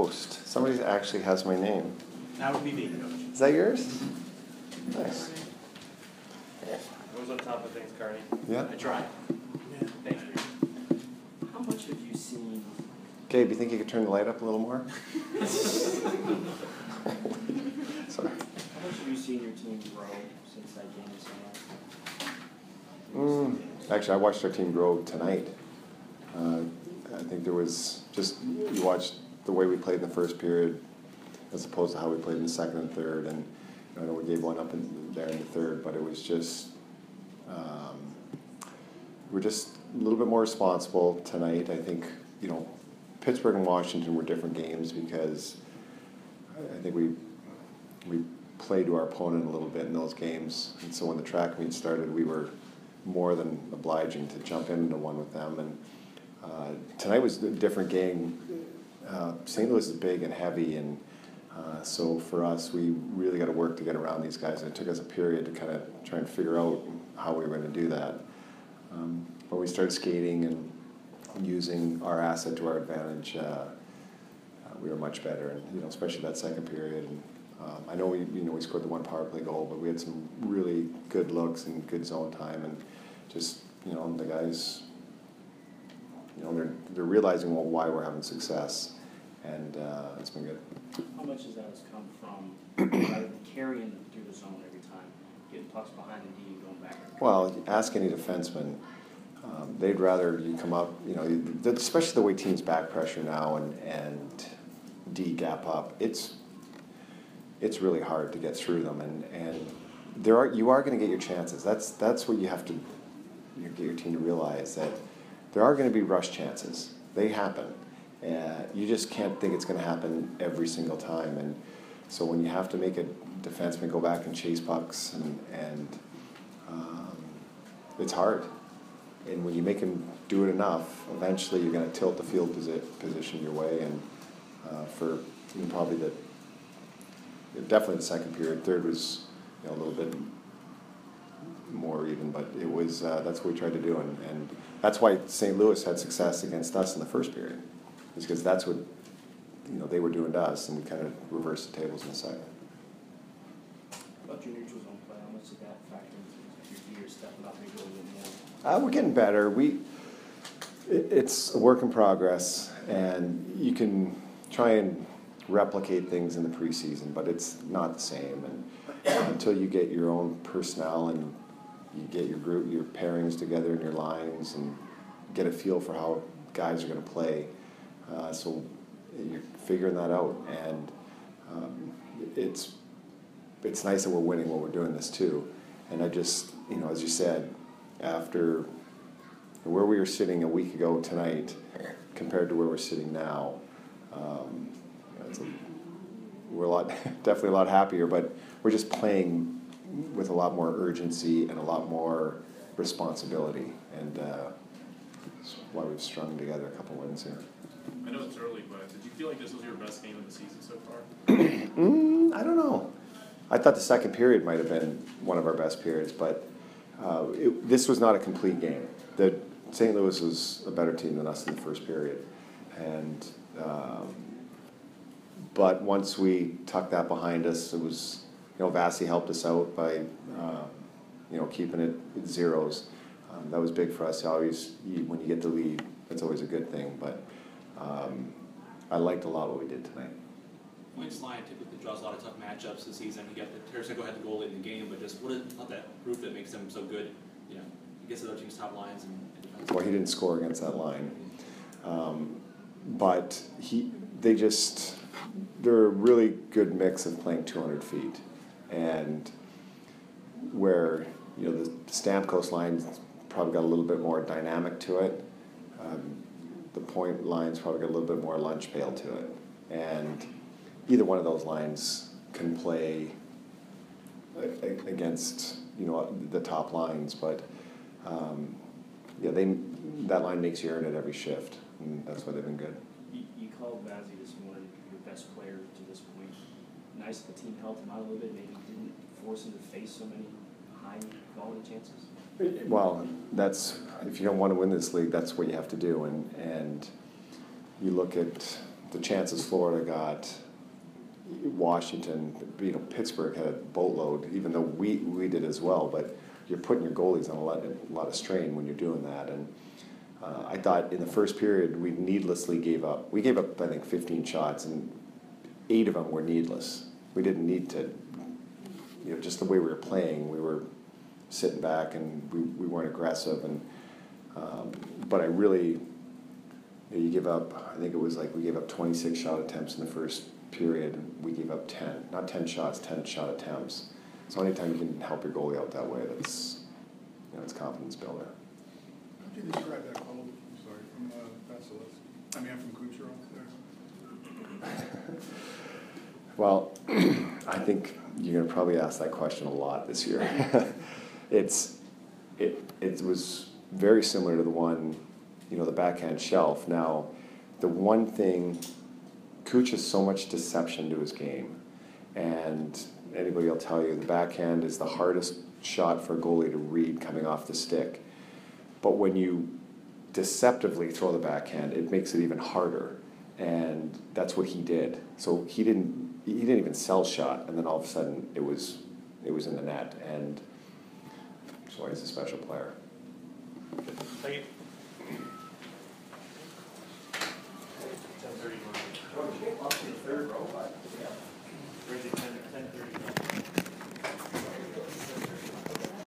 host. Somebody actually has my name. That would be me, Coach. Is that yours? Nice. Goes on top of things, Carney. Yeah. I try. Yeah. Thanks, man. How much have you seen? Gabe, you think you could turn the light up a little more? Sorry. How much have you seen your team grow since that game was Actually, I watched our team grow tonight. I think there was just, you watched the way we played in the first period as opposed to how we played in the second and third. And I know we gave one up there in the third, but it was just, we're just a little bit more responsible tonight. I think, Pittsburgh and Washington were different games because I think we played to our opponent a little bit in those games. And so when the track meet started, we were more than obliging to jump into one with them. And tonight was a different game. St. Louis is big and heavy, and so for us, we really got to work to get around these guys. And it took us a period to kind of try and figure out how we were going to do that. But we started skating and using our asset to our advantage. We were much better, and especially that second period. And I know we scored the one power play goal, but we had some really good looks and good zone time, and just the guys, they're realizing why we're having success, and it's been good. How much of that has come from rather than carrying them through the zone every time, getting pucks behind the D and going back? Well, ask any defenseman. They'd rather you come up, especially the way teams back pressure now and D gap up. It's really hard to get through them, and you are going to get your chances. That's what you have to get your team to realize, that there are going to be rush chances. They happen. You just can't think it's going to happen every single time, and so when you have to make a defenseman go back and chase pucks, and it's hard. And when you make him do it enough, eventually you're going to tilt the field position your way. And for probably definitely the second period, third was a little bit more even, but it was that's what we tried to do, and that's why St. Louis had success against us in the first period, is because that's what they were doing to us, and we kind of reversed the tables in the second. About your neutral zone play, how much did that factor into your gear stepping up maybe a little bit more? We're getting better. It's a work in progress, and you can try and replicate things in the preseason, but it's not the same. And until you get your own personnel and you get your group, your pairings together in your lines, and get a feel for how guys are going to play, so you're figuring that out. And it's nice that we're winning while we're doing this too. And I just, as you said, after where we were sitting a week ago tonight compared to where we're sitting now, we're definitely a lot happier, but we're just playing with a lot more urgency and a lot more responsibility, and that's why we've strung together a couple wins here. I know it's early, but did you feel like this was your best game of the season so far? I don't know. I thought the second period might have been one of our best periods, but this was not a complete game. St. Louis was a better team than us in the first period, and but once we tucked that behind us, it was Vasi helped us out by keeping it at zeros. That was big for us. When you get the lead, that's always a good thing. But I liked a lot what we did tonight. Points line typically draws a lot of tough matchups this season. You got the Tarasenko had the goal late in the game, but just what about that proof that makes them so good? Against other teams' top lines and defense. Well, he didn't score against that line, but they're a really good mix of playing 200 feet, and where the Stamkos line's probably got a little bit more dynamic to it. The point line's probably got a little bit more lunch pail to it, and either one of those lines can play against the top lines, but that line makes you earn it every shift, and that's why they've been good. You called Vasi this morning your best player to this point. Nice that the team helped him out a little bit, maybe didn't force him to face so many high quality chances. Well, if you don't want to win this league, that's what you have to do, and you look at the chances Florida got, Washington, Pittsburgh had a boatload, even though we did as well, but you're putting your goalies on a lot of strain when you're doing that. And I thought in the first period we needlessly gave up. We gave up, I think, 15 shots, and 8 of them were needless. We didn't need to, just the way we were playing, we were sitting back and we weren't aggressive. And but I really, you give up, I think it was like we gave up 26 shot attempts in the first period, and we gave up 10, not 10 shots, 10 shot attempts. So anytime you can help your goalie out that way, that's, it's confidence builder. How do you describe that goal, I'm sorry, from Vasilevsky? I mean, from Kucherov there? Well, I think you're going to probably ask that question a lot this year. It was very similar to the one, the backhand shelf. Now, the one thing, Kuch has so much deception to his game, and anybody will tell you the backhand is the hardest shot for a goalie to read coming off the stick. But when you deceptively throw the backhand, it makes it even harder, and that's what he did. So he didn't even sell shot, and then all of a sudden it was in the net, and that's why he's a special player. Thank you.